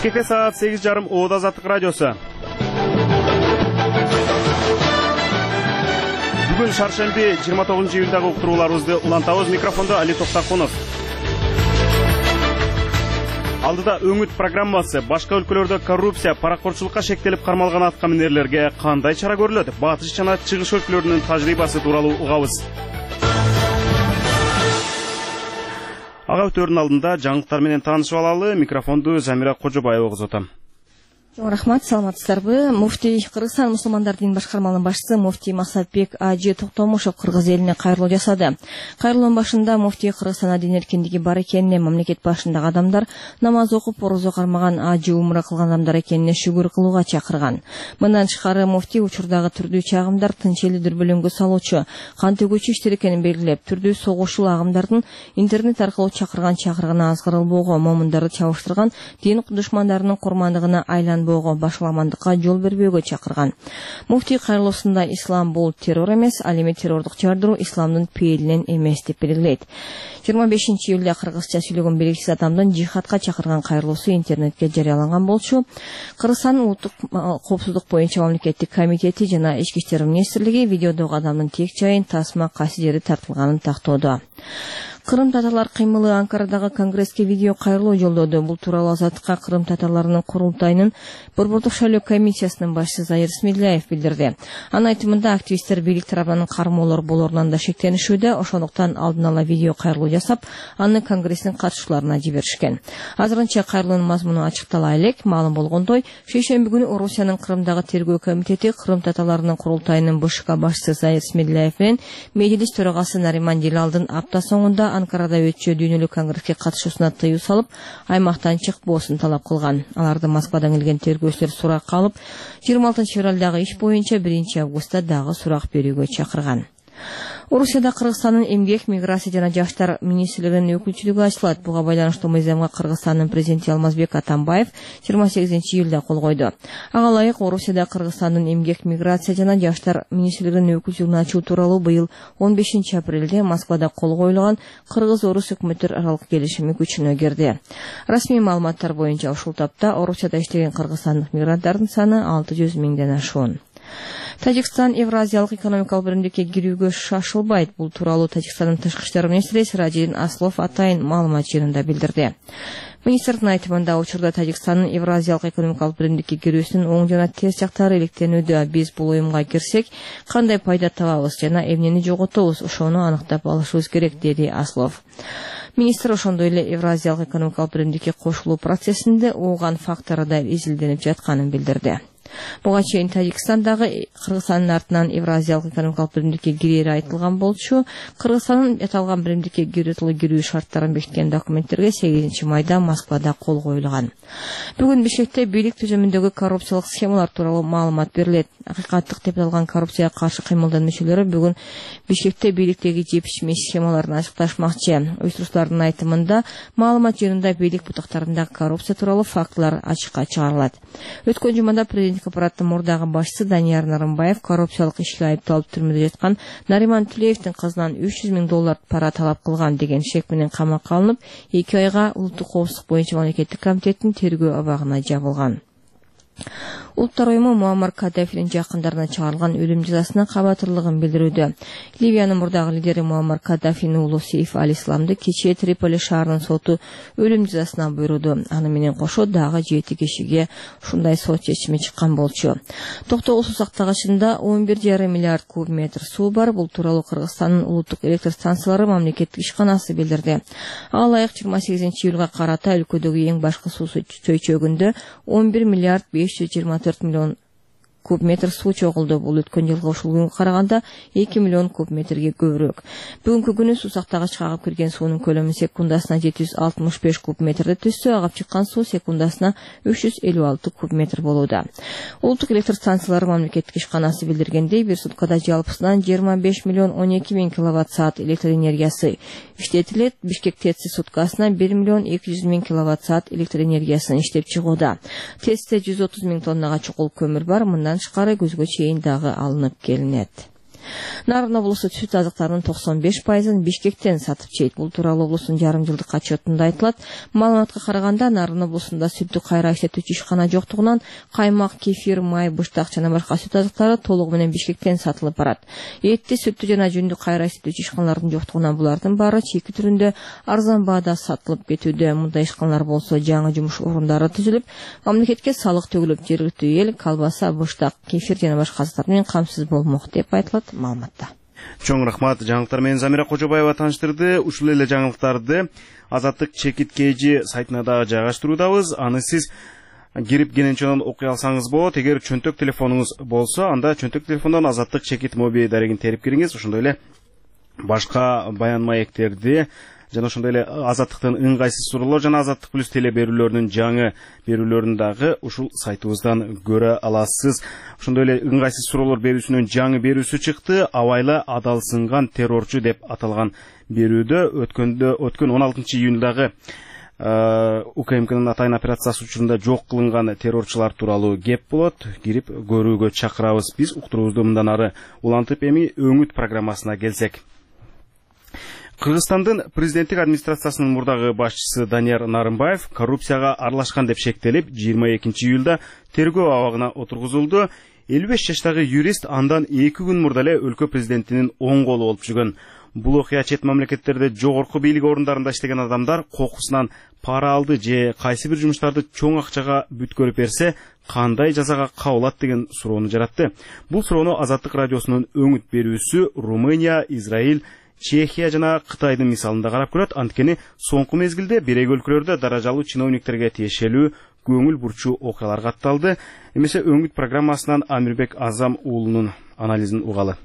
Бишкекте саат 8:30 Ода Азаттык радиосу. Бүгүн шаршемби 29 июлдагы уктурууларыбызды улантабыз. Микрофондо Али Токтакунов. Алдыда өңүт программасы. Башка өлкөлөрдө коррупция, паракорчулукка шектелип кармалган аткаминерлерге кандай чара көрүлөт? Батыш жана чыгыш өлкөлөрүнүн тажрыйбасы тууралуу угабыз. Ага өтөрүнүн алдында жаңылыктар менен таанышып алалы. Микрофонду Замира Кожобаева козотом. Рахмат, саламатсыздарбы? Муфтий Кыргызстан мусулмандар дин башкармалыгынын башчысы муфтий Максатбек Ажы Токтомушев кыргыз элине кайрылуу жасады. Кайрылуунун башында муфтий Кыргызстанда дин эркиндиги бар экенине, мамлекет башындагы адамдар намаз окуп, орозо кармаган, ажы умра кылган адамдар экенине шүгүр кылууга чакырган. Мындан тышкары муфтий учурдагы түрдүү чагымдар тынч элди дүрбөлөңгө салуучу, кан төгүүчү иштер экенин белгилеп, түрдүү согушчул агымдардын интернет аркылуу чакырганы азгырылбоого, момундарды чабыштырган дин душмандарынын курмандыгына башаламандыкка жол бербөөгө чакырган. Муфтий кайрылуусунда ислам бул террор эмес, ал эми террордук жардыруу исламдын пейилинен эмес деп белгилейт. 25 июлда кыргызча сүйлөгөн белгисиз адамдын жихадка чакырган кайрылуусу интернетке жарыяланган болчу. Кыргызстандын улуттук коопсуздук боюнча мамлекеттик комитети жана ички иштер министрлиги видеодогу адамдын тек жайын, тасма, кайсы жери тартылганын тактоодо. Кырым татарлар кыймылы Анкарадагы конгресске видео кайрылуу жолдоду. Бул тууралуу Азаттыкка Кырым татарларынын курултайынын Борбордук шайлоо комиссиясынын башчысы Заир Смедляев билдирди. Анын айтымында активисттер бийлик тарабынан кармоолор болорунан да шектенишүүдө, ошондуктан алдын ала видео кайрылуу жасап, аны конгресстин катышчыларына жиберишкен. Азырынча кайрылуунун мазмуну ачыктала элек. Маалым болгондой, шейшемби күнү Орусиянын Кырымдагы тергөө комитети Кырым татарларынын курултайынын БШК башчысы Заир Смедляев менен мejlis төрагасы Нариман Желалдын апта соңунда Анкарада өтчү дүйнөлүк конгресске катышуусуна тыюу салып, аймактан чыкпоосун талап кылган. Аларды Москвадан келген тергөөчүлөр сурак алып, 26 февралдагы иш боюнча 1 августта дагы сурак берүүгө чакырган. Орусияда Кыргызстандын эмгек, миграция жана жаштар министрлигинин өкүлчүлүгү ачылат. Буга байланыштуу мыйзамга Кыргызстандын президенти Алмазбек Атамбаев 28 июлда кол койду. Ага ылайык Орусияда Кыргызстандын эмгек, миграция жана жаштар министрлигинин өкүлчүлүгүн ачуу тууралуу быйыл 15 апрелде Москвада кол коюлган Кыргыз-Орус өкмөттөр аралык келишими күчүнө кирди. Расмий маалыматтар боюнча ушул тапта Орусияда иштеген кыргызстандык мигранттардын саны 600 миңден ашуун. Тажикстан Евразиялык экономикалык биримдикке кирүүгө шашылбайт. Бул тууралуу Тажикстандын тышкы иштер министри Сиражиддин Аслов атайын маалымат жыйынында билдирди. Министрдин айтымында учурда Тажикстандын Евразиялык экономикалык биримдикке кирүүсүнүн оң жана терс жактары иликтенүүдө. Биз бул уюмга кирсек, кандай пайда табабыз жана эмнени жоготобуз, ошону аныктап алышыбыз керек, деди Аслов. Министр ошондой эле Евразиялык экономикалык биримдикке кошулуу процессинде ооган фактору да изилденип жатканын билдирди. Буга чейин Тажикстандагы Кыргызстандын артынан Евразиялык экономикалык биримдикке кирери айтылган болчу. Кыргызстандын аталган биримдикке кирүү шарттарын бекиткен документтерге 8 майда Москвада кол коюлган. Бүгүн Бишкекте бийлик түзүмүндөгү коррупциялык схемалар тууралуу маалымат берилет. Акыйкаттык деп аталган коррупцияга каршы кыймылдын мүчөлөрү бүгүн Бишкекте бийликтеги жепишмей схемаларын ачыкташмакчы. Уюштуруучулардын айтымында маалымат жыйынында бийлик бутактарындагы коррупция тууралуу фактылар ачыкка чыгарылат. Өткөн жумада президент аппараттын мурдагы башчысы Данияр Нарымбаев коррупциялык ишке айыпталып түрмөдө жаткан Нариман Тулеевдин кызынан 300 миң доллар пара талап кылган деген шек менен камакка алынып, 2 айга улуттук коопсуздук боюнча мамлекеттик комитеттин тергөө абагына жабылган. Улуттар уюму Муаммар Каддафинин жакындарына чыгарылган өлүм жазасына кабатырлыгын билдирүүдө. Ливиянын мурдагы лидери Муаммар Каддафинин уулу Сейф Аль-Исламды кечээ Триполи шаарынын соту өлүм жазасына буйруду. Аны менен кошо дагы 7 кишиге ушундай сот чечими чыккан болчу. Токтогул суу сактагычында 11,5 миллиард куб метр суу бар. Бул тууралуу Кыргызстандын улуттук электр станциялары мамлекеттик ишканасы билдирди. Ага ылайык 28 июлга карата өлкөдөгү эң башкы суу чөйчөгүндө 11 миллиард 524 миллион куб метр суу чогулду. Бул өткөн жылгы ушул күнгө караганда 2 миллион куб метрге көбүрөөк. Бүгүнкү күнү суу сактагыч агып кирген суунун көлөмү секундасына 765 куб метрди түзсө, агып чыккан суу секундасына 356 куб метр болууда. Улуттук электр станциялары мамлекеттик ишканасы билдиргендей, бир суткада жалпысынан 25 миллион 12 миң киловатт саат электр энергиясы иштетилет. Бишкек ТЭЦи суткасына 1 миллион 200 миң киловатт саат электр энергиясын иштеп чыгууда. ТЭЦте 130 миң тоннага чукул көмүр бар. Мындан тышкары көзгө чейин дагы алынып келинет. Нарын облусу сүт азыктарынын 95%-ын Бишкектен сатып чейт. Бул тууралуу облустун жарым жылдык отчетунда айтылат. Маалыматка караганда Нарын облусунда сүттү кайра иштетүүчү ишкана жоктугунан каймак, кефир, май, буштак жана башка сүт азыктары толугу менен Бишкектен сатылып барат. Этти, сүттү жана жүндү кайра иштетүүчү ишканалардын жоктугунан булардын баары чийки түрүндө арзан баада сатылып кетүүдө. Мындай ишканалар болсо жаңы жумуш орундары түзүлүп, мамлекетке салык төгүлүп, жергиликтүү эл колбаса, буштак, кефир жана башка азыктар менен камсыз болмок деп айтылат маалыматта. Чоң рахмат. Жаңылыктар менен Замира Кожобаева тааныштырды. Ушул эле жаңылыктарды Азаттык чекит KG сайтына дагы жайгаштыруудабыз. Аны сиз кирип кененчеден окуй алсаңыз болот. Эгер чөнтөк телефонуңуз болсо, анда чөнтөк телефондон Азаттык чекит моби дарегин терип кириңиз. Ошондой эле башка баян маектерди жана ошондой эле Азаттыктын ыңгайсыз суроолор жана Азаттык плюс теле берүүлөрүнүн жаңы берүүлөрүн дагы ушул сайтыбыздан көрө аласыз. Ошондой эле ыңгайсыз суроолор берүүсүнүн жаңы берүүсү чыкты. Абайла адалсынган террорчу деп аталган берүүдө өткөн 16 июндагы УКМКнын атайын операциясы учурунда жок кылынган террорчулар тууралуу кеп болот. Кирип көрүүгө чакырабыз. Биз уктуруубузду мындан ары улантып эми Өңүт программасына келсек. Кыргызстандын президенттик администрациясынын мурдагы башчысы Данияр Нарымбаев коррупцияга аралашкан деп шектелип, 22 июлда тергөө абагына отургузулду. 55 жаштагы юрист андан 2 күн мурда эле өлкө президентинин оң колу болуп жүргөн. Бул окуя чет мамлекеттерде жогорку бийлик орундарында иштеген адамдар кокусунан пара алды же кайсы бир жумуштарды чоң акчага бүткөрүп берсе, кандай жазага кабылат деген суроону жаратты. Бул суроону Азаттык радиосунун Өңүт берүүсү Румыния, Израиль, Чехия жана Кытайдын мисалында карап көрөт. Анткени соңку мезгилде бирек өлкөлөрдө даражалуу чиновниктерге тиешелүү көңүл бурчуу окуялар катталды. Эмесе Өңүт программасынан Амирбек Азам уулунун анализин угалы.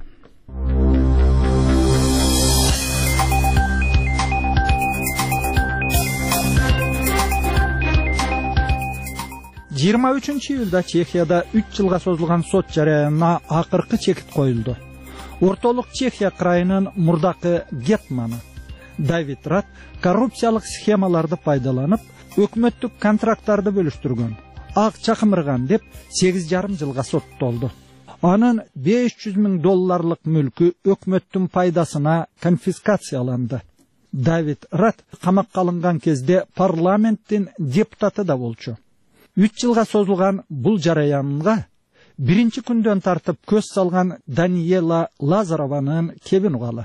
Жыйырма 3 июлда Чехияда 3 жылга созулган сот жараянына акыркы чекит коюлду. Ортолук Чехия крайынын мурдакы гетманы Давид Рат коррупциялык схемаларды пайдаланып, өкмөттүк контракттарды бөлүштүргөн, акча кымырган деп 8,5 жылга соттолду. Анын $500,000 мүлкү өкмөттүн пайдасына конфискацияланды. Давид Рат камакка алынган кезде парламенттин депутаты да болчу. 3 жылга созулган бул жараянга биринчи күндөн тартып көз салган Даниела Лазарованын кебин угалы.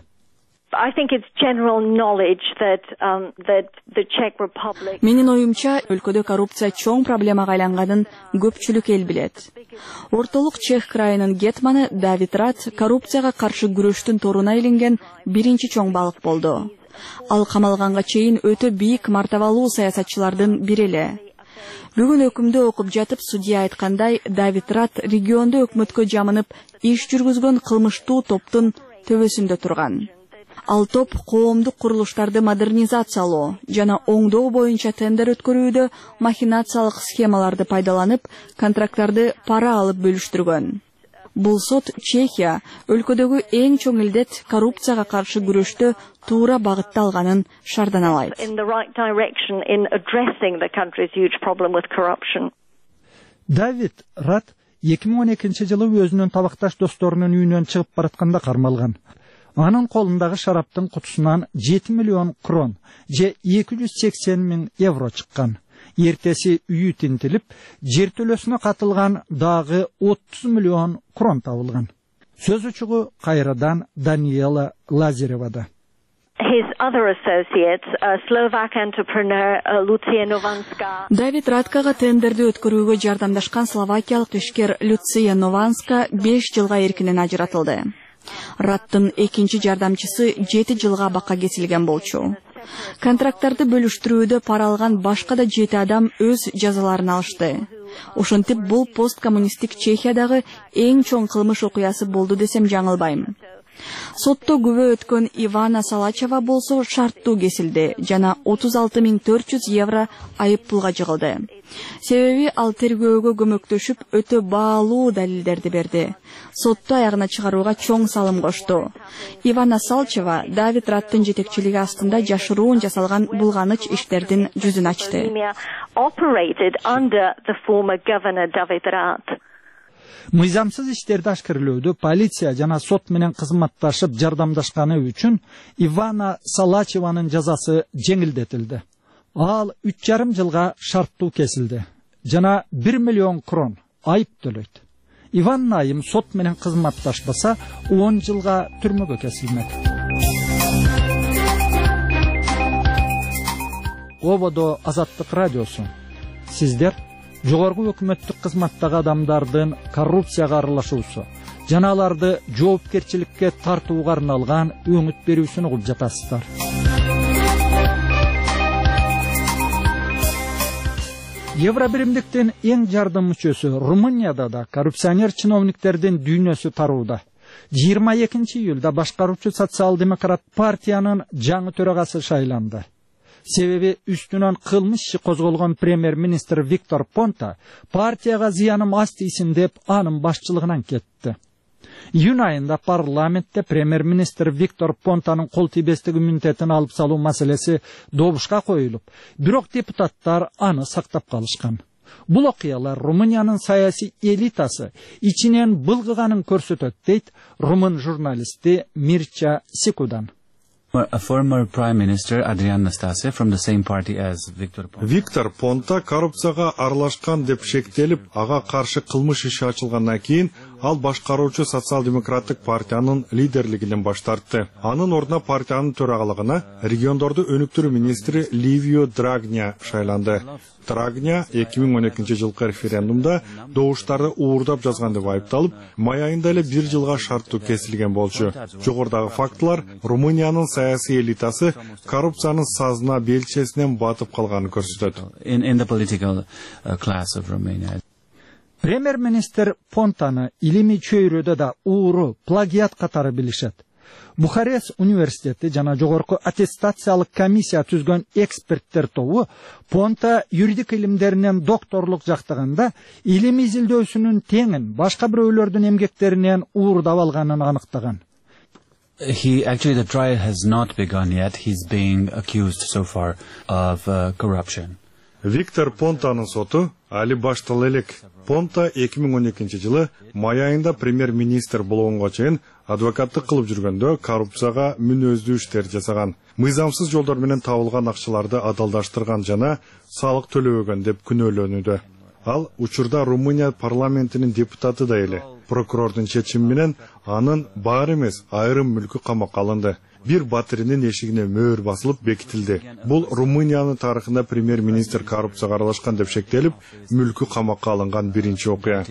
Менин оюмча, өлкөдө коррупция чоң проблемага айланганын көпчүлүк эл билет. Ортолук Чех крайынын гетманы Давид Рат коррупцияга каршы күрөштүн торуна илинген биринчи чоң балык болду. Ал камалганга чейин өтө бийик мартабалуу саясатчылардын бири эле. Бүгүн өкүмдү окуп жатып судья айткандай, Давид Рат региондо өкмөткө жамынып иш жүргүзгөн кылмыштуу топтун төбөсүндө турган. Ал топ коомдук курулуштарды модернизациялоо жана оңдоо боюнча тендер өткөрүүдө махинациялык схемаларды пайдаланып, контракттарды пара алып бөлүштүргөн. Бул сот Чехия өлкөдөгү эң чоң илдет коррупцияга каршы күрөштө туура багытталганын шарданалайт. Давид Рат 2012 жылы өзүнүн табакташ досторунун үйүнөн чыгып баратканда кармалган. Анын колундагы шараптын кутусунан 7 миллион крон же 280,000 евро чыккан. Ертеси үйү тинтилип, жер төлөсүнө катылган дагы 30 миллион крон табылган. Сөз учугу кайрадан Даниела Лазаревада. Давид Раткага тендерди өткөрүүгө жардамдашкан словакиялык ишкер Люция Нованска 5 жылга эркинен ажыратылды. Раттын экинчи жардамчысы 7 жылга бакка кесилген болчу. Контракттарды бөлүштүрүүдө пара алган башка да 7 адам өз жазаларын алышты. Ошентип бул посткоммунисттик Чехиядагы эң чоң кылмыш окуясы болду десем жаңылбайм. Сотто күбө өткөн Ивана Салачева болсо шарттуу кесилди жана 36,400 евро айыппулга жыгылды. Себеби ал тергөөгө көмөктөшүп өтө баалуу далилдерди берди. Сотто аягына чыгарууга чоң салым кошту. Ивана Салачева Давид Раттын жетекчилиги астында жашыруун жасалган булганыч иштердин жүзүн ачты. Мыйзамсыз иштерди ашкерлөөдө полиция жана сот менен кызматташып жардамдашканы үчүн Ивана Салачеванын жазасы жеңилдетилди. Ал 3,5 жылга шарттуу кесилди жана 1 миллион крон айып төлөйт. Иван айым сот менен кызматташпаса 10 жылга түрмөгө кесилмек. Ободо Азаттык радиосу. Сиздер жогорку өкмөттүк кызматтагы адамдардын коррупцияга аралашуусу жана аларды жоопкерчиликке тартууга арналган өңүт берүүсүн угуп жатасыздар. Евробиримдиктин эң жардым мүчөсү Румынияда да коррупционер чиновниктердин дүйнөсү тарууда. 22 июлда башкаруучу социал-демократ партиянын жаңы төрагасы шайланды. Себеби үстүнөн кылмыш иши козголгон премьер-министр Виктор Понта партияга зыяным аз тийсин деп анын башчылыгынан кетти. Июнь айында парламентте премьер-министр Виктор Понтанын кол тийбестиги иммунитетин алып салуу маселеси добушка коюлуп, бирок депутаттар аны сактап калышкан. Бул окуялар Румыниянын саясий элитасы ичинен былгыганын көрсөтөт дейт румын журналисти Мирча Сикудан. A former Prime Minister Adrian Nastase from the same party as Viktor Ponta. Виктор Понта коррупцияга аралашкан деп шектелип, ага каршы кылмыш иши ачылгандан кийин ал башкаруучу социал-демократтык партиянын лидерлигинен баш тартты. Анын ордуна партиянын төрагалыгына региондорду өнүктүрүү министри Ливио Драгня шайланды. Драгня 2012 жылкы референдумда добуштарды уурдап жазган деп айыпталып, май айында эле 1 жылга шарттуу кесилген болчу. Жогорудагы фактылар Румыниянын саясий элитасы коррупциянын сазына белчесинен батып калганын көрсөтөт. In the political class of Romania. Премьер-министр Понтаны илимий чөйрөдө да ууру, плагиат катары билишет. Бухарест университети жана жогорку аттестациялык комиссия түзгөн эксперттер тобу Понта юридик илимдеринен докторлук жактаганда илим изилдөөсүнүн теңин башка бирөөлөрдүн эмгектеринен уурдап алганын аныктаган. The trial has not begun yet. He's being accused so far of corruption. Виктор Понтанын соту али башталып элек. Понта 2012 жылы май айында премьер-министр болгонго чейин адвокаттык кылып жүргөндө коррупцияга мүнөздүү иштер жасаган. Мыйзамсыз жолдор менен табылган акчаларды адалдаштырган жана салык төлөбөгөн деп күнөөлөнүүдө. Ал учурда Румыния парламентинин депутаты да эле. Прокурордун чечими менен анын бар эмес айрым мүлкү камакка алынды. Бир батырынын эшигине мөөр басылып бекитилди. Бул Румыниянын тарыхында премьер-министр коррупцияга аралашкан деп шектелип, мүлкү камакка алынган биринчи окуя.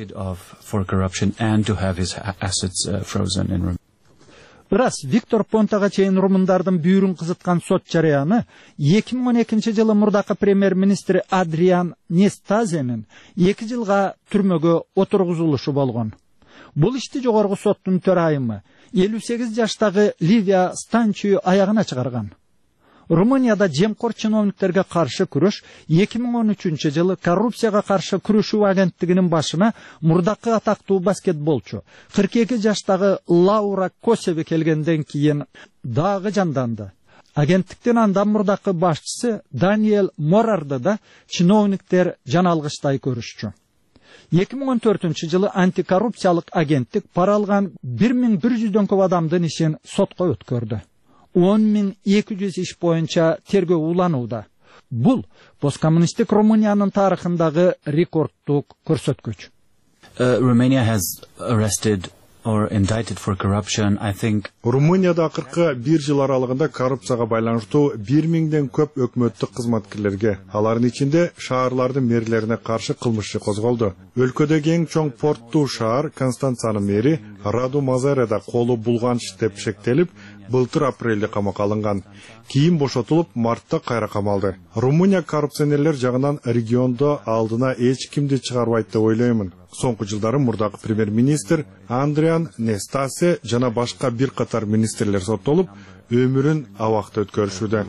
Бирок Виктор Понтага чейин румындардын бүйүрүн кызыткан сот жарыяны 2012 жылы мурдакы премьер-министр Адриан Нестазенин 2 жылга түрмөгө отургузулушу болгон. Бул ишти жогорку соттун төрайымы 58 жаштагы Ливия Станчию аягына чыгарган. Румынияда жемкор чиновниктерге каршы күрөш 2013 жылы коррупцияга каршы күрөшүү агенттигинин башына мурдакы атактуу баскетболчу 42 жаштагы Лаура Косеви келгенден кийин дагы жанданды. Агенттиктин андан мурдакы башчысы Даниэль Морарды да чиновниктер жаналгычтай көрүшчү. 2014 жылы антикоррупциялык агенттик пара алган 1100дөн көп адамдын ишин сотко өткөрдү. 10200 иш боюнча тергөө уланууда. Бул посткоммунисттик Румыниянын тарыхындагы рекордтук көрсөткүч. Romania has arrested or indicted for corruption, I think. Румынияда акыркы 1 жыл аралыгында коррупцияга байланыштуу 1000ден көп өкмөттүк кызматкерлерге, алардын ичинде шаарлардын мэрлерине каршы кылмыш козголду. Өлкөдөгү эң чоң порттуу шаар Констанцанын мэри Раду Мазареда колу булганч деп шектелип, былтыр апрелде камакка алынган. Кийин бошотулуп, мартта кайра камалды. Румыния коррупционерлер жагынан региондо алдына эч кимди чыгарбайт деп ойлоймун. Соңку жылдары мурдакы премьер-министр Адриан Нестасе жана башка бир катар министрлер соттолуп, өмүрүн абакта өткөрүшүүдө.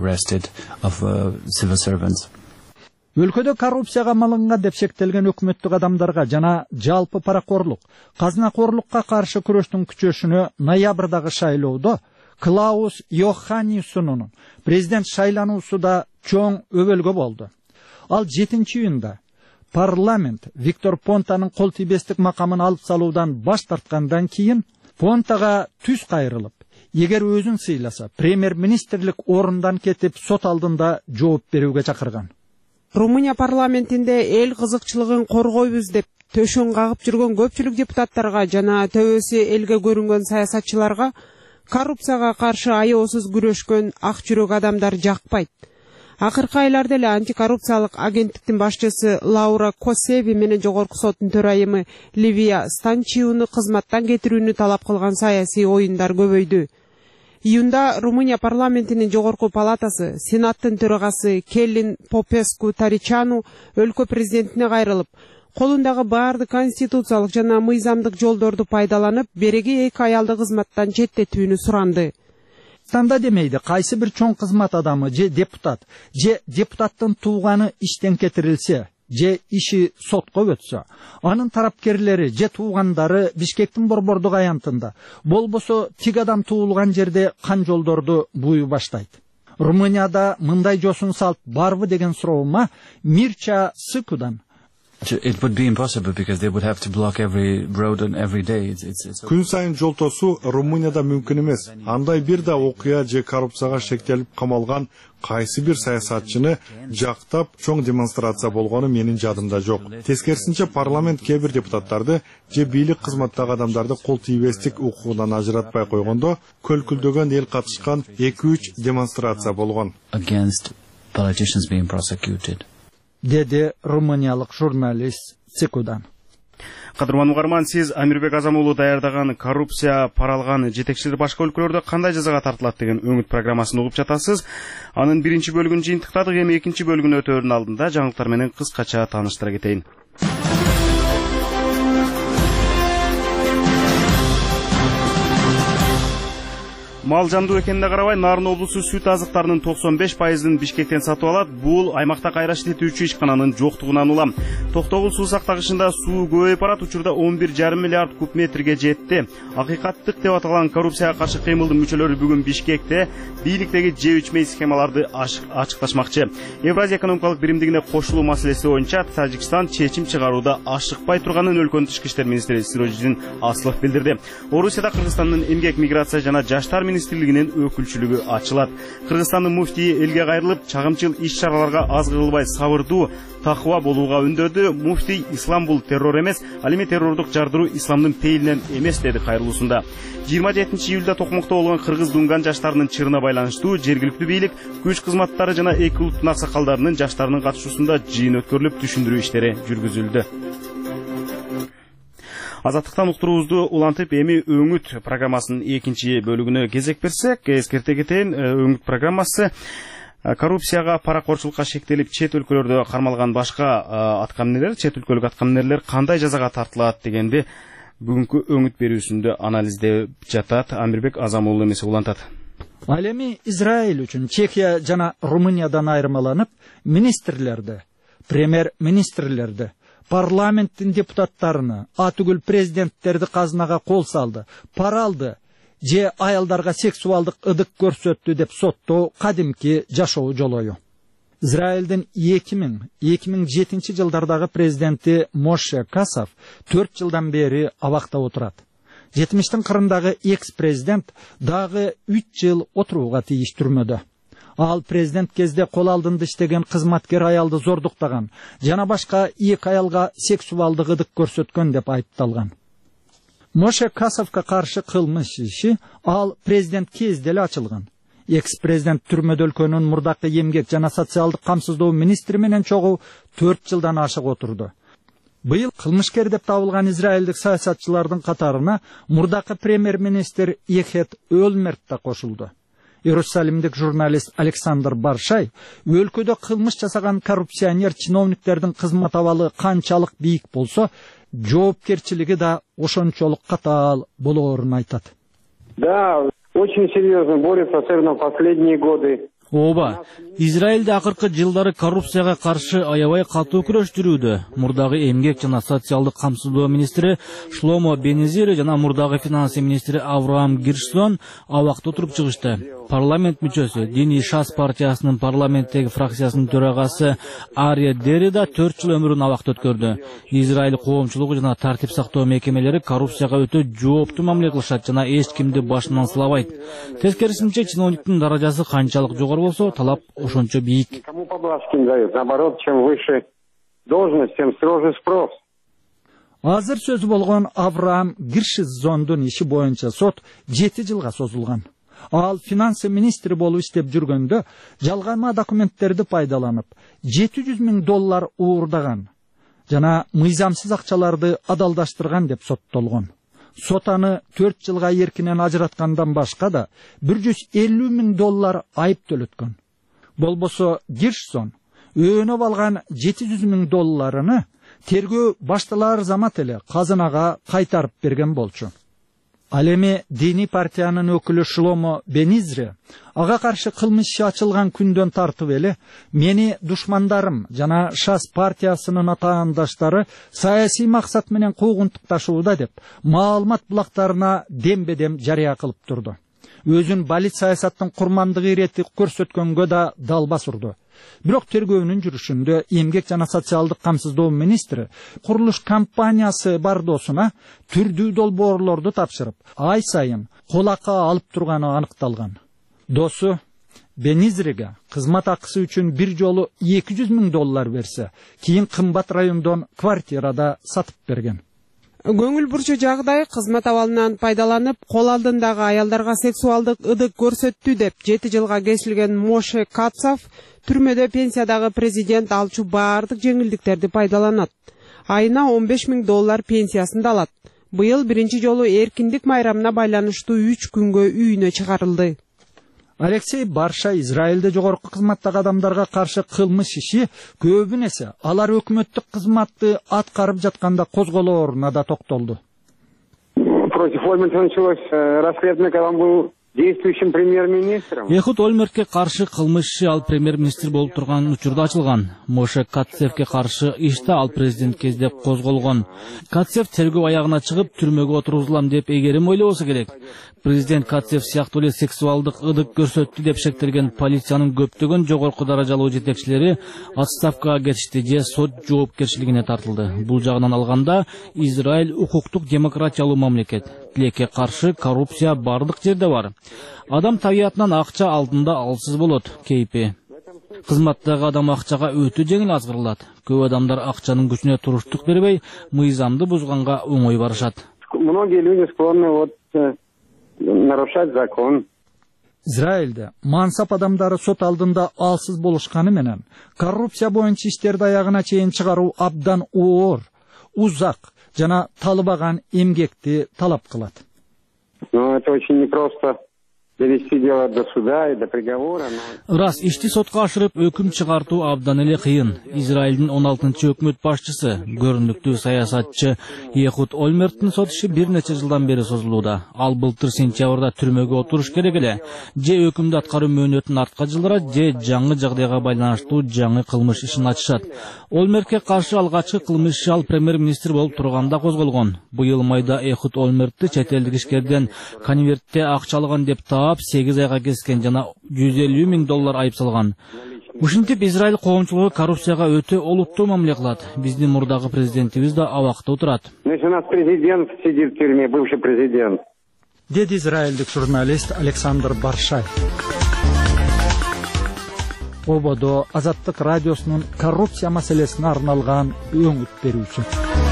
Өлкөдө коррупцияга малынга деп шектелген өкмөттүк адамдарга жана жалпы паракорлук, казнакорлукка каршы күрөштүн күчөшүнө ноябрдагы шайлоодо Клаус Йоханнессонун президент шайлануусу да чоң өбөлгө болду. Ал 7 июнда парламент Виктор Понтанын кол тийбестик макамын алып салуудан баш тарткандан кийин Понтага түз кайрылып, эгер өзүн сыйласа, премьер-министрлик орундан кетип, сот алдында жооп берүүгө чакырган. Румыния парламентинде эл кызыкчылыгын коргойбуз деп төшөн кагып жүргөн көпчүлүк депутаттарга жана төбөсү элге көрүнгөн саясатчыларга коррупцияга каршы аеосуз күрөшкөн ак жүрөк адамдар жакпайт. Акыркы айларда эле антикоррупциялык агенттиктин башчысы Лаура Косеви менен жогорку соттун төрайымы Ливия Станчиуну кызматтан кетирүүнү талап кылган саясий оюндар көбөйдү. Июнда Румыния парламентинин жогорку палатасы Сенаттын төрагасы Келлин Попеску Таричану өлкө президентине кайрылып, колундагы баардык конституциялык жана мыйзамдык жолдорду пайдаланып, береги 2 аялды кызматтан четтетүүнү суранды. Станда демейди, кайсы бир чоң кызмат адамы же депутаттын тууганы иштен кетирилсе, же иши сотко өтсө, анын тарапкерлери же туугандары Бишкектин борбордук аянтында, болбосо тиг адам туулган жерде кан жолдорду бууй баштайт. Румынияда мындай жосун салт барбы деген суроома Мирча Сыкудан. It would be impossible because they would have to block every road and every day. Күн сайын жол тосуу Румынияда мүмкүн эмес. Андай бир да окуя же коррупцияга шектелип камалган кайсы бир саясатчыны жактап чоң демонстрация болгону менин жадымда жок. Тескерисинче парламент кээ бир депутаттарды же бийлик кызматтагы адамдарды кол тийбестик укугунан ажыратпай койгондо көлкүлдөгөн эл катышкан 2-3 демонстрация болгон. Against politicians being prosecuted. Деди румыниялык журналист Цикудан. Кадырман угарман, сиз Амирбек Азамуулу даярдаган коррупция паралган жетекчилер башка өлкөлөрдө кандай жазага тартылат деген өңүт программасын угуп жатасыз. Анын биринчи бөлүгүн жыйынтыктадык, эми экинчи бөлүгүн өтөөрдүн алдында жаңылыктар менен кыскача тааныштыра кетейин. Мал жандуу экенине карабай, Нарын облусу сүт азыктарынын 95%ын Бишкектен сатып алат. Бул аймакта кайра иштетүүчү ишкананын жоктугунан улам. Токтогул суу сактагычында суу көбөйүп барат, учурда 11,5 миллиард куб метрге жетти. Акыйкаттык деп аталган коррупцияга каршы кыймылдын мүчөлөрү бүгүн Бишкекте бийликтеги же үчмей схемаларды ачыкташмакчы. Евразия экономикалык биримдигине кошулуу маселеси боюнча Тажикстан чечим чыгарууда ашыкпай турганын өлкөнүн тышкы иштер министри Сирожидин Аслов билдирди. Орусияда Кыргызстандын эмгек, миграция жана жаштар министрлигинин өкүлчүлүгү ачылат. Кыргызстандын муфтийи элге кайрылып, чагымчыл иш-чараларга аз кылбай сабырдуу, такыба болууга үндөдү. Муфтий ислам бул террор эмес, ал эми террордук жардыруу исламдын пейилинен эмес деди кайрылуусунда. 27-июлда Токмокто болгон кыргыз дунган жаштарынын чырына байланыштуу жергиликтүү бийлик, күч кызматтары жана эки улуттун аксакалдарынын жаштарынын катышуусунда жыйын өткөрүлүп, түшүндүрүү иштери жүргүзүлдү. Азаттыктан уктуруубузду улантып, эми өңүт программасынын экинчи бөлүгүнө кезек берсек, эскерте кетейин, өңүт программасы коррупцияга, паракорчулукка шектелип, чет өлкөлөрдө кармалган башка аткаминерлер, чет өлкөлүк аткаминерлер кандай жазага тартылат дегенди бүгүнкү өңүт берүүсүндө анализдеп жатат. Амирбек Азамуулу эмесе улантат. Ал эми Израиль үчүн Чехия жана Румыниядан айырмаланып, министрлерди, премьер-министрлерди, парламенттин депутаттарыны, атүгүл президенттерди казынага кол салды, пара алды же аялдарга сексуалдык ыдык көрсөттү деп соттоо кадимки жашоо жолою. Израилдин 2007 жылдардагы президенти Моше Касов 4 жылдан бери абакта отурат. 70-тин кырындагы экс-президент дагы 3 жыл отурууга тийиш түрмөдө. Ал президент кезде кол алдында иштеген кызматкер аялды зордуктаган жана башка 2 аялга сексуалдык ыдык көрсөткөн деп айыпталган. Моше Касовго каршы кылмыш иши ал президент кезде эле ачылган. Экс-президент түрмөдө өлкөнүн мурдакы эмгек жана социалдык камсыздоо министри менен чогуу 4 жылдан ашык отурду. Быйыл кылмышкер деп табылган израилдик саясатчылардын катарына мурдакы премьер-министр Ехет Өлмерт да кошулду. Иерусалимдик журналист Александр Баршай өлкөдө кылмыш жасаган коррупционер чиновниктердин кызмат абалы канчалык бийик болсо, жоопкерчилиги да ошончолук катаал болоорун айтат. Да, очень серьезно борется, особенно в последние годы. Ооба, Израилде акыркы жылдары коррупцияга каршы аябай катуу күрөш жүрүүдө. Мурдагы эмгек жана социалдык камсыздоо министри Шломо Бенезири жана мурдагы финансы министри Авраам Гиршсон абакта отуруп чыгышты. Парламент мүчөсү, Диний Шас партиясынын парламенттеги фракциясынын төрагасы Ария Дери да 4 жыл өмүрүн абакта өткөрдү. Израиль коомчулугу жана тартип сактоо мекемелери коррупцияга өтө жооптуу мамиле кылышат жана эч кимди башынан сылабайт. Тескерисинче, чиновниктин даражасы канчалык жогору болсо, талап ошончо бийик. Кому поблажки не дают? Наоборот, чем выше должность, тем строже спрос. Азыр сөзү болгон Авраам Гиршзондун иши боюнча сот 7 жылга созулган. Ал финансы министри болуп иштеп жүргөндө жалганма документтерди пайдаланып, $700,000 уурдаган жана мыйзамсыз акчаларды адалдаштырган деп соттолгон. Сот аны 4 жылга эркинен ажыраткандан башка да $150,000 айып төлөткөн. Болбосо Гиршсон өөнөп алган $700,000 тергөө башталар замат эле казынага кайтарып берген болчу. Ал эми диний партиянын өкүлү Шломо Бенезири ага каршы кылмыш иши ачылган күндөн тартып эле мени душмандарым жана Шас партиясынын атаандаштары саясий максат менен куугунтукташууда деп маалымат булактарына дембедем жарыя кылып турду. Өзүн балит саясаттын курмандык ирети көрсөткөнгө да далбас урду. Бирок тергөөнүн жүрүшүндө эмгек жана социалдык камсыздоо министри курулуш компаниясы бардоосуна түрдүү долбоорлорду тапшырып, ай сайын кол акы алып турганы аныкталган. Досу Бенезириге кызмат акысы үчүн бир жолу $200,000 берсе, кийин кымбат райондон квартирада сатып берген. Көңүл бурчу жагдай кызмат абалынан пайдаланып, кол алдындагы аялдарга сексуалдык ыдык көрсөттү деп 7 жылга кесилген Моше Катцов түрмөдө пенсиядагы президент алчу баардык жеңилдиктерди пайдаланат. Айына $15,000 пенсиясын да алат. Быйыл биринчи жолу эркиндик майрамына байланыштуу 3 күнгө үйүнө чыгарылды. Алексей Барша Израилде жогорку кызматтагы адамдарга каршы кылмыш иши көбүн эсе алар өкмөттүк кызматты аткарып жатканда козголооруна да токтолду. Против Ольмерта началось расследование, когда он был действующим премьер-министром. Эхуд Ольмертке каршы кылмыш иши ал премьер-министр болуп турган учурда ачылган. Моше Катцевке каршы иште ал президент кезде козголгон. Катцев тергөө аягына чыгып, түрмөгө отургузулам деп эгерим ойлобосо керек. Президент Катцев сыяктуу эле сексуалдык ыдык көрсөттү деп шектелген полициянын көптөгөн жогорку даражалуу жетекчилери отставкага кетишти же сот жоопкерчилигине тартылды. Бул жагынан алганда Израиль укуктук демократиялуу мамлекет. Тилекке каршы коррупция бардык жерде бар. Адам табиятынан акча алдында алсыз болот, кейпи. Кызматтагы адам акчага өтө жеңил азгырылат. Көп адамдар акчанын күчүнө туруштук бербей, мыйзамды бузганга оңой барышат. Многие люди склонны нарушать закон. Израилде мансап адамдары сот алдында алсыз болушканы менен коррупция боюнча иштерди аягына чейин чыгаруу абдан оор, узак жана талыбаган эмгекти талап кылат. Но это очень непросто довести дело до суда и до приговора. Рас, ишти сотко ашырып өкүм чыгартуу абдан эле кыйын. Израилдин 16-чы өкмөт башчысы, көрүнүктүү саясатчы Эхуд Ольмерттин сот иши бир нече жылдан бери созулууда. Ал былтыр сентябрда түрмөгө отуруш керек эле. Же өкүмдү аткаруу мөөнөтүн артка жылдырат, же жаңы жагдайга байланыштуу жаңы кылмыш ишин ачышат. Ольмертке каршы алгачкы кылмыш иши ал премьер-министр болуп турганда козголгон. Быйыл майда Эхуд Ольмертти чет элдик ишкерден конвертте акча алган деп 8 айга кескен жана $150,000 айып салган. Ушинтип Израиль коомчулугу коррупцияга өтө олуттуу мамиле кылат. Биздин мурдагы президентибиз да абакта отурат. У нас президент сидит в тюрьме, бывший президент. Деди израилдик журналист Александр Баршай. Ободо Азаттык радиосунун коррупция маселесине арналган өңүт берүүчү.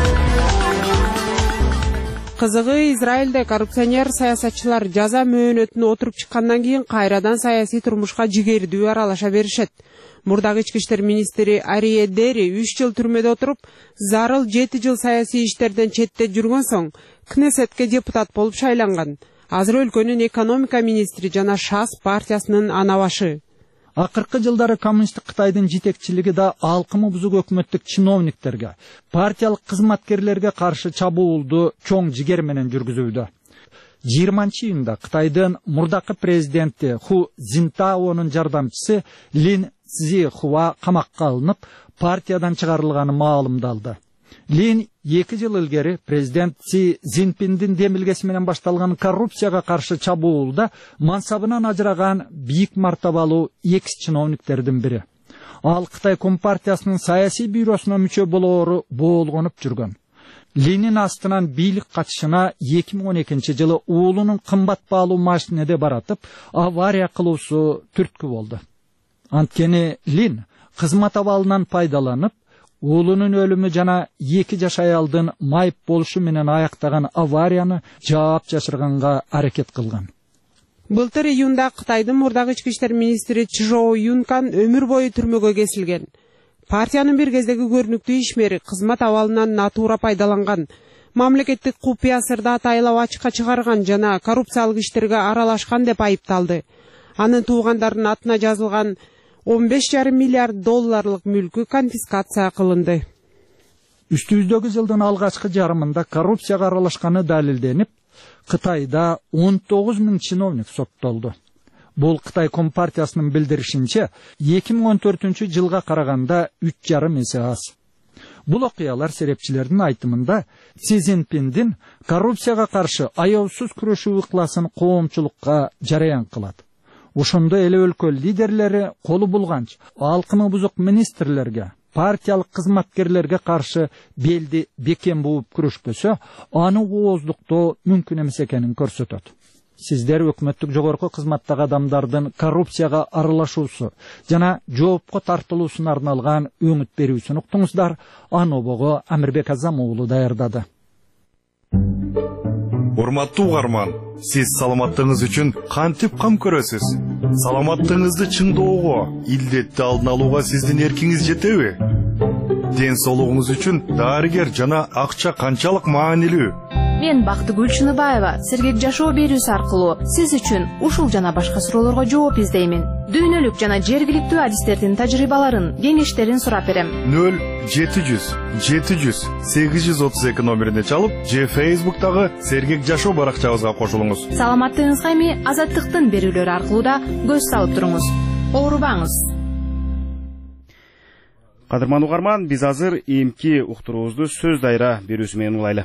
Кызыгы, Израилде коррупционер саясатчылар жаза мөөнөтүнө отуруп чыккандан кийин кайрадан саясий турмушка жигердүү аралаша беришет. Мурдагы ички иштер министри Ария Дери 3 жыл түрмөдө отуруп, зарыл 7 жыл саясий иштерден четте жүргөн соң Кнессетке депутат болуп шайланган. Азыр өлкөнүн экономика министри жана Шас партиясынын анабашы. Акыркы жылдары коммунисттик Кытайдын жетекчилиги да алкымы бузук өкмөттүк чиновниктерге, партиялык кызматкерлерге каршы чабуулду чоң жигер менен жүргүзүүдө. 20-июнда Кытайдын мурдакы президенти Ху Цзинтаонун жардамчысы Лин Цзихуа камакка алынып, партиядан чыгарылганы маалымдалды. Лин 2 жыл илгери президент Си Цзиньпиндин демилгеси менен башталган коррупцияга каршы чабуулда мансабынан ажыраган бийик мартабалуу экс-чиновниктердин бири. Ал Кытай Компартиясынын саясий бюросуна мүчө болоору боолгонуп жүргөн. Линин астынан бийлик качышына 2012 жылы уулунун кымбат баалуу машинеде баратып, авария кылуусу түрткү болду. Анткени Лин кызмат абалынан пайдаланып, уулунун өлүмү жана 2 жаш аялдын майып болушу менен аяктаган аварияны жаап жашырганга аракет кылган. Былтыр июнда Кытайдын мурдагы ички иштер министри Чжоу Юнкан өмүр бою түрмөгө кесилген. Партиянын бир кездеги көрүнүктүү ишмери кызмат абалынан натуура пайдаланган, мамлекеттик купуя сырды атайлап ачыкка чыгарган жана коррупциялык иштерге аралашкан деп айыпталды. Анын туугандарынын атына жазылган 15,5 миллиард долларлык мүлкү конфискация кылынды. Үстүбүздөгү жылдын алгачкы жарымында коррупцияга аралашканы далилденип, Кытайда 19 000 чиновник соттолду. Бул Кытай Компартиясынын билдиришинче 2014 жылга караганда 3,5 эсе аз. Бул окуялар серепчилердин айтымында Си Цзиньпиндин коррупцияга каршы аябсыз күрөшүү ыкласын коомчулукка жараян кылат. Ошондо эле өлкө лидерлери колу булганч алкымы бузук министрлерге, партиялык кызматкерлерге каршы белди бекем бууп күрөшпөсө, аны ооздуктоо мүмкүн эмес экенин көрсөтөт. Сиздер өкмөттүк жогорку кызматтагы адамдардын коррупцияга аралашуусу жана жоопко тартылуусуна арналган өңүт берүүсүн уктуңуздар. Анобого Амирбек Азам уулу даярдады. Урматтуу угарман, сиз саламаттыгыңыз үчүн кантип кам көрөсүз? Саламаттыгыңызды чыңдоого, илдетти алдын алууга сиздин эркиңиз жетеби? Ден соолугуңуз үчүн дарыгер жана акча канчалык маанилүү? Мен Бактыгүл Чыныбаева сергек жашоо берүүсү аркылуу сиз үчүн ушул жана башка суроолорго жооп издеймин. Дүйнөлүк жана жергиликтүү адистердин тажрыйбаларын, кеңештерин сурап берем. 0-700-832 номерине чалып, же Facebook'тагы сергек жашоо баракчабызга кошулуңуз. Саламаттыгыңызга эми Азаттыктын берүүлөрү аркылуу да көз салып туруңуз. Оорубаңыз. Кадырман угарман, биз азыр эмки уктуруубузду сөз дайра берүүсү менен улайлы.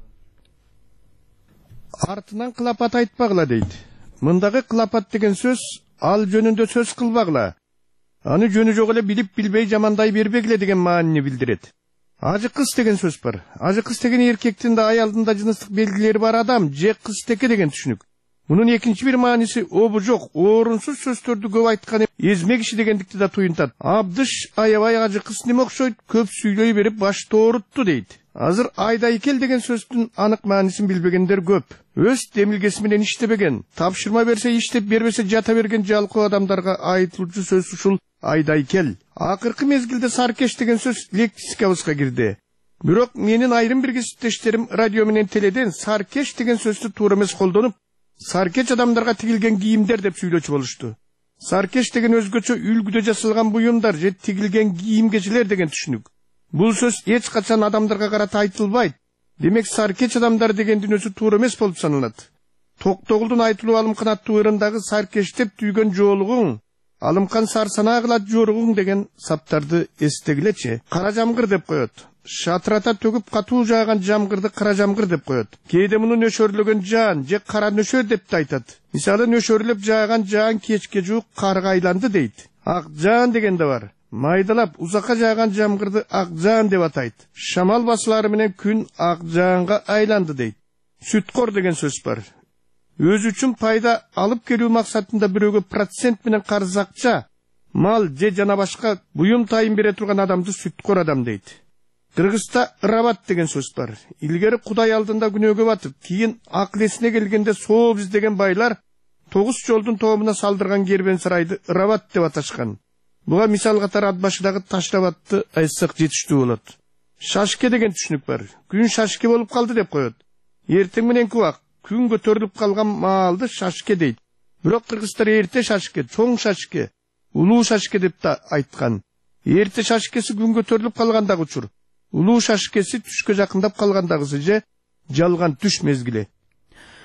Артынан кылапат айтпагыла дейт. Мындагы кылапат деген сөз ал жөнүндө сөз кылбагыла. Аны жөнү жок эле билип билбей жамандай бербегиле деген маанини билдирет. Ажы кыз деген сөз бар. Ажы кыз деген эркектин да аялдын да жыныстык белгилери бар адам же кызтеке деген түшүнүк. Мунун экинчи бир мааниси обу жок, орунсуз сөздөрдү көп айткан эзме киши дегендикти да туюнтат. Абдыш аябай ажы кыз неме окшойт, көп сүйлөй берип баш тоорутту дейт. Азыр айдайкел деген сөздүн анык маанисин билбегендер көп. Өз демилгеси менен иштебеген, тапшырма берсе иштеп, бербесе жата берген жалкоо адамдарга айтылуучу сөз ушул айдайкел. Акыркы мезгилде саркеш деген сөз лексикабызга кирди. Бирок менин айрым бир кесиптештерим радио менен теледен саркеш деген сөздү туура эмес колдонуп, саркеч адамдарга тигилген кийимдер деп сүйлөчү болушту. Саркеш деген өзгөчө үлгүдө жасалган буюмдар же тигилген кийим-кечелер деген түшүнүк. Бул сөз эч качан адамдарга карата айтылбайт. Демек саркеч адамдар дегендин өзү туура эмес болуп саналат. Токтогулдун айтылуу Алымкан аттуу ырындагы саркештеп түйгөн жоолугуң, Алымкан сарсанаа кылат жоругуң деген саптарды эстегилечи. Кара жамгыр деп коет. Шатырата төгүп катуу жааган жамгырды кара жамгыр деп коет. Кээде муну нөшөрлөгөн жаан же кара нөшөр деп да айтат. Мисалы нөшөрлөп жааган жаан кечке жуук карга айланды дейт. Ак жаан деген да бар. Майдалап узакка жааган жамгырды ак жаан деп атайт. Шамал басылары менен күн ак жаанга айланды дейт. Сүткор деген сөз бар. Өзү үчүн пайда алып келүү максатында бирөөгө процент менен карыз акча, мал же жана башка буюм тайын бере турган адамды сүткор адам дейт. Кыргызда ырабат деген сөз бар. Илгери Кудай алдында күнөөгө батып, кийин акыл эсине келгенде соо издеген байлар 9 жолдун тоомуна салдырган кербен сарайды ырабат деп аташкан. Буга мисал катары ат башыдагы Таштабатты айтсак жетиштүү болот. Шашке деген түшүнүк бар. Күн шашке болуп калды деп коет. Эртең мененки убак күн көтөрүлүп калган маалды шашке дейт. Бирок кыргыздар эрте шашке, чоң шашке, улуу шашке деп да айткан. Эрте шашкеси күн көтөрүлүп калгандагы учур. Улуу шашкеси түшкө жакындап калгандагысы же жалган түш мезгили.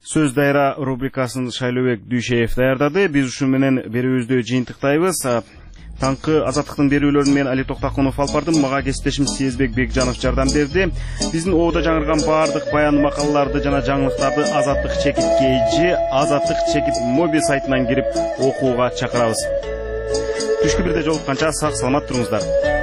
Сөз дайра рубрикасын Шайлообек Дүйшеев даярдады. Биз ушу менен берүүбүздү жыйынтыктайбыз. Таңкы азаттыктын берүүлөрүн мен Али Токтакунов алып бардым. Мага кесиптешим Сезбек Бекжанов жардам берди. Биздин ободо жаңырган баардык баян макалаларды жана жаңылыктарды Азаттык чекит KG, Азаттык чекит моби сайтынан кирип окууга чакырабыз. Түшкү бирде жолукканча сак саламат туруңуздар.